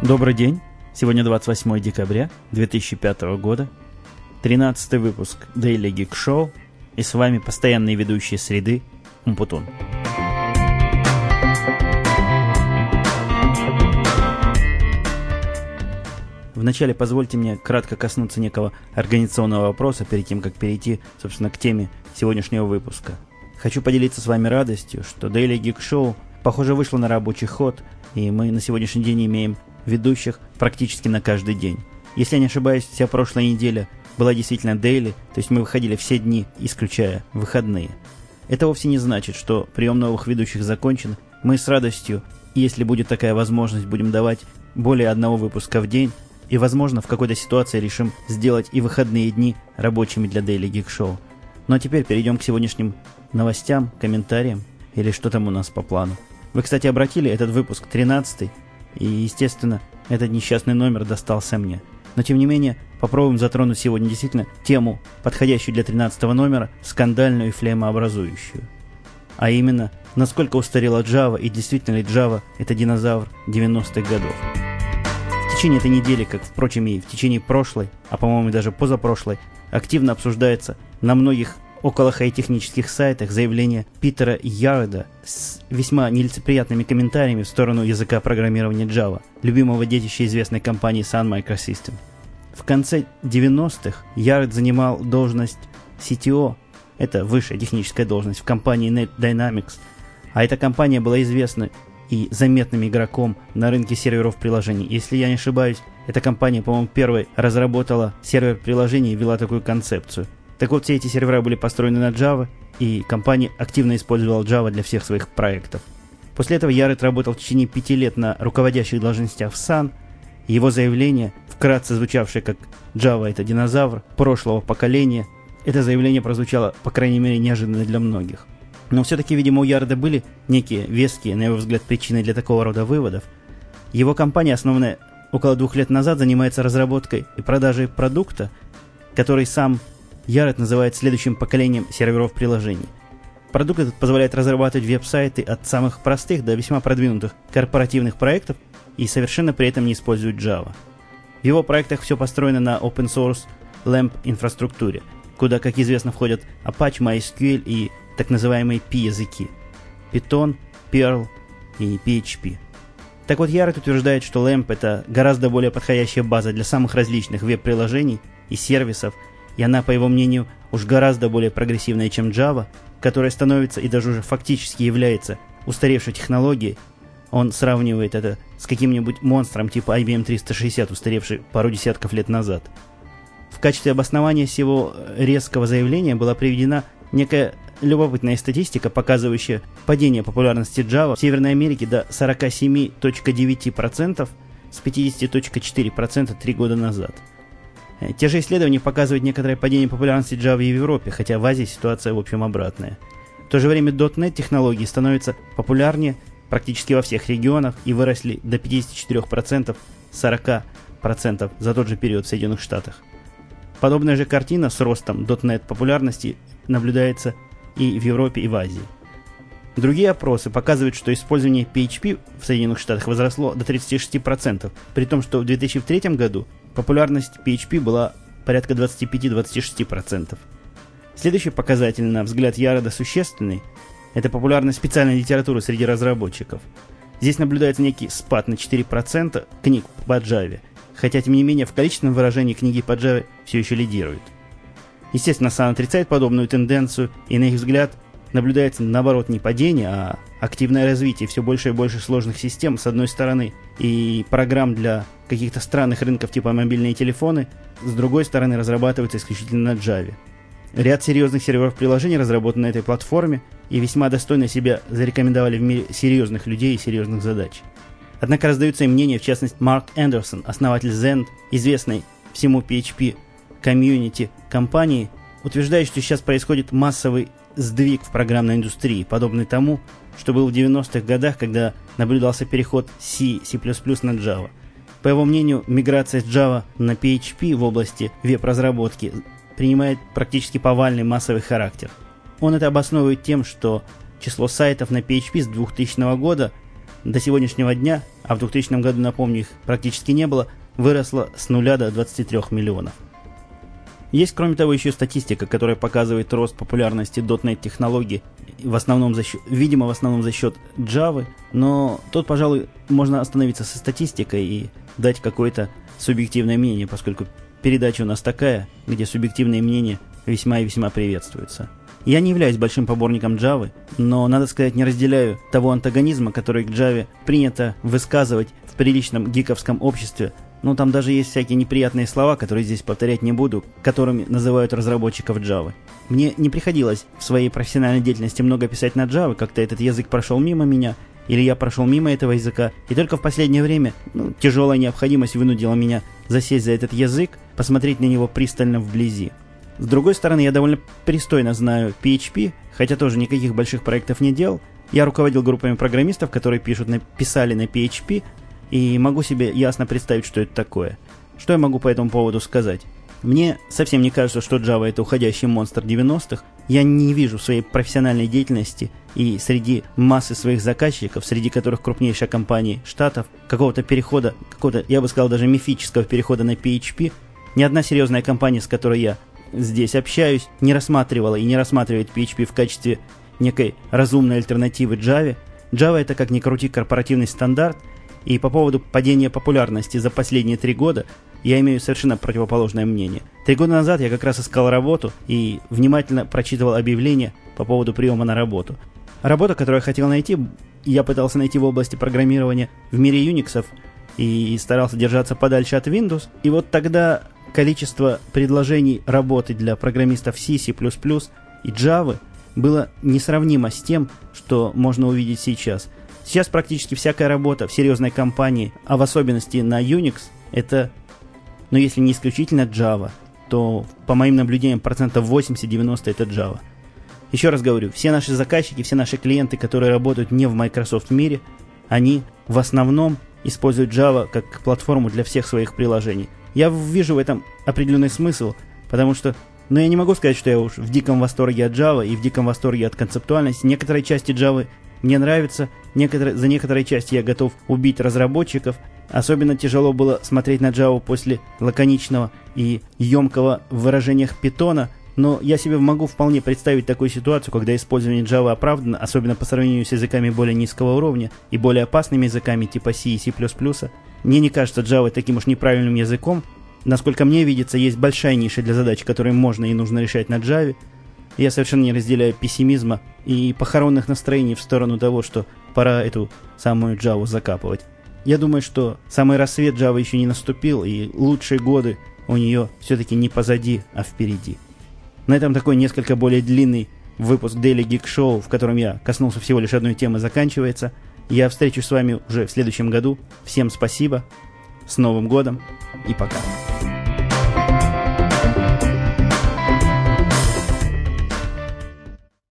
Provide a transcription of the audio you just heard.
Добрый день. Сегодня 28 декабря 2005 года, 13-й выпуск Daily Geek Show, и с вами постоянные ведущие среды Умпутун. Вначале позвольте мне кратко коснуться некого организационного вопроса перед тем, как перейти, собственно, к теме сегодняшнего выпуска. Хочу поделиться с вами радостью, что Daily Geek Show, похоже, вышло на рабочий ход, и мы на сегодняшний день имеем ведущих практически на каждый день. Если я не ошибаюсь, вся прошлая неделя была действительно daily, то есть мы выходили все дни, исключая выходные. Это вовсе не значит, что прием новых ведущих закончен. Мы с радостью, если будет такая возможность, будем давать более одного выпуска в день, и, возможно, в какой-то ситуации решим сделать и выходные дни рабочими для Daily Geek Show. Ну а теперь перейдем к сегодняшним новостям, комментариям, или что там у нас по плану. Вы, кстати, обратили, этот выпуск 13-й, и, естественно, этот несчастный номер достался мне. Но, тем не менее, попробуем затронуть сегодня действительно тему, подходящую для 13-го номера, скандальную и флеймообразующую. А именно, насколько устарела Java, и действительно ли Java – это динозавр 90-х годов. В течение этой недели, как, впрочем, и в течение прошлой, а, по-моему, даже позапрошлой, активно обсуждается на многих около хай-технических сайтах заявление Питера Ярреда с весьма нелицеприятными комментариями в сторону языка программирования Java, любимого детища известной компании Sun Microsystem. В конце 90-х Ярред занимал должность CTO, это высшая техническая должность в компании NetDynamics, а эта компания была известна и заметным игроком на рынке серверов приложений. Если я не ошибаюсь, эта компания, по-моему, первой разработала сервер приложений и ввела такую концепцию. Так вот, все эти сервера были построены на Java, и компания активно использовала Java для всех своих проектов. После этого Ярред работал в течение 5 лет на руководящих должностях в Sun, и его заявление, вкратце звучавшее как «Java – это динозавр прошлого поколения», это заявление прозвучало, по крайней мере, неожиданно для многих. Но все-таки, видимо, у Ярреда были некие веские, на его взгляд, причины для такого рода выводов. Его компания, основанная около 2 лет назад, занимается разработкой и продажей продукта, который сам Ярред называет следующим поколением серверов приложений. Продукт этот позволяет разрабатывать веб-сайты от самых простых до весьма продвинутых корпоративных проектов и совершенно при этом не использует Java. В его проектах все построено на open-source LAMP инфраструктуре, куда, как известно, входят Apache, MySQL и так называемые P-языки – Python, Perl и PHP. Так вот, Ярред утверждает, что LAMP – это гораздо более подходящая база для самых различных веб-приложений и сервисов, и она, по его мнению, уж гораздо более прогрессивная, чем Java, которая становится и даже уже фактически является устаревшей технологией. Он сравнивает это с каким-нибудь монстром типа IBM 360, устаревший пару десятков лет назад. В качестве обоснования всего резкого заявления была приведена некая любопытная статистика, показывающая падение популярности Java в Северной Америке до 47,9% с 50,4% 3 года назад. Те же исследования показывают некоторое падение популярности Java и в Европе, хотя в Азии ситуация в общем обратная. В то же время .NET технологии становятся популярнее практически во всех регионах и выросли до 54%, 40% за тот же период в Соединенных Штатах. Подобная же картина с ростом .NET популярности наблюдается и в Европе, и в Азии. Другие опросы показывают, что использование PHP в Соединенных Штатах возросло до 36%, при том, что в 2003 году популярность PHP была порядка 25-26%. Следующий показатель, на взгляд Ярреда, существенный – это популярность специальной литературы среди разработчиков. Здесь наблюдается некий спад на 4% книг по Java, хотя, тем не менее, в количественном выражении книги по Java все еще лидируют. Естественно, Sun отрицает подобную тенденцию, и, на их взгляд, наблюдается, наоборот, не падение, а активное развитие все больше и больше сложных систем, с одной стороны, и программ для каких-то странных рынков типа мобильные телефоны, с другой стороны, разрабатываются исключительно на Java. Ряд серьезных серверов приложений разработан на этой платформе и весьма достойно себя зарекомендовали в мире серьезных людей и серьезных задач. Однако раздаются и мнения, в частности, Марк Эндерсон, основатель Zend, известной всему PHP комьюнити компании, утверждает, что сейчас происходит массовый сдвиг в программной индустрии, подобный тому, что был в 90-х годах, когда наблюдался переход с C, C++ на Java. По его мнению, миграция с Java на PHP в области веб-разработки принимает практически повальный массовый характер. Он это обосновывает тем, что число сайтов на PHP с 2000 года до сегодняшнего дня, а в 2000 году, напомню, их практически не было, выросла с 0 до 23 миллионов. Есть, кроме того, еще статистика, которая показывает рост популярности .NET технологий, в основном за счет Java, но тут, пожалуй, можно остановиться со статистикой и дать какое-то субъективное мнение, поскольку передача у нас такая, где субъективные мнения весьма и весьма приветствуются. Я не являюсь большим поборником Java, но, надо сказать, не разделяю того антагонизма, который к Java принято высказывать в приличном гиковском обществе. Ну, там даже есть всякие неприятные слова, которые здесь повторять не буду, которыми называют разработчиков Java. Мне не приходилось в своей профессиональной деятельности много писать на Java, как-то этот язык прошел мимо меня, или я прошел мимо этого языка, и только в последнее время тяжелая необходимость вынудила меня засесть за этот язык, посмотреть на него пристально вблизи. С другой стороны, я довольно пристойно знаю PHP, хотя тоже никаких больших проектов не делал. Я руководил группами программистов, которые писали на PHP, и могу себе ясно представить, что это такое. Что я могу по этому поводу сказать? Мне совсем не кажется, что Java — это уходящий монстр 90-х. Я не вижу в своей профессиональной деятельности и среди массы своих заказчиков, среди которых крупнейшая компания Штатов, какого-то перехода, я бы сказал, даже мифического перехода на PHP. Ни одна серьезная компания, с которой я здесь общаюсь, не рассматривала и не рассматривает PHP в качестве некой разумной альтернативы Java. Java — это, как ни крути, корпоративный стандарт, и по поводу падения популярности за последние 3 года я имею совершенно противоположное мнение. 3 года назад я как раз искал работу и внимательно прочитывал объявления по поводу приема на работу. Работа, которую я хотел найти, я пытался найти в области программирования в мире Unix'ов и старался держаться подальше от Windows, и вот тогда количество предложений работы для программистов C, C++ и Java было несравнимо с тем, что можно увидеть сейчас. Сейчас практически всякая работа в серьезной компании, а в особенности на Unix, это, если не исключительно Java, то, по моим наблюдениям, 80-90% это Java. Еще раз говорю, все наши заказчики, все наши клиенты, которые работают не в Microsoft мире, они в основном используют Java как платформу для всех своих приложений. Я вижу в этом определенный смысл, потому что, я не могу сказать, что я уж в диком восторге от Java и в диком восторге от концептуальности. Некоторые части Java мне нравятся, за некоторые части я готов убить разработчиков. Особенно тяжело было смотреть на Java после лаконичного и емкого в выражениях Python, но я себе могу вполне представить такую ситуацию, когда использование Java оправдано, особенно по сравнению с языками более низкого уровня и более опасными языками типа C и C++. Мне не кажется Java таким уж неправильным языком. Насколько мне видится, есть большая ниша для задач, которые можно и нужно решать на Java. Я совершенно не разделяю пессимизма и похоронных настроений в сторону того, что пора эту самую Java закапывать. Я думаю, что самый рассвет Java еще не наступил, и лучшие годы у нее все-таки не позади, а впереди. На этом такой несколько более длинный выпуск Daily Geek Show, в котором я коснулся всего лишь одной темы, заканчивается. Я встречусь с вами уже в следующем году. Всем спасибо, с Новым годом и пока.